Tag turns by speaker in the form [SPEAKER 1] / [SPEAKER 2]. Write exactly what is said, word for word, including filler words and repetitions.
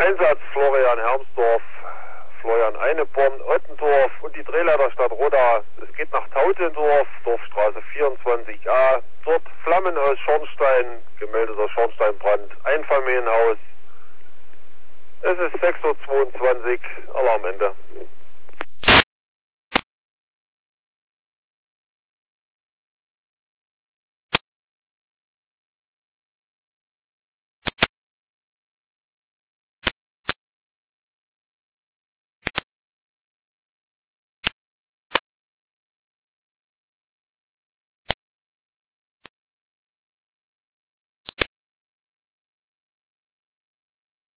[SPEAKER 1] Einsatz Florian Hermsdorf, Florian Eineborn, Ottendorf und die Drehleiterstadt Roda. Es geht nach Tautendorf, Dorfstraße vierundzwanzig a. Dort Flammen aus Schornstein, gemeldeter Schornsteinbrand, Einfamilienhaus. Es ist sechs Uhr zweiundzwanzig, Alarmende.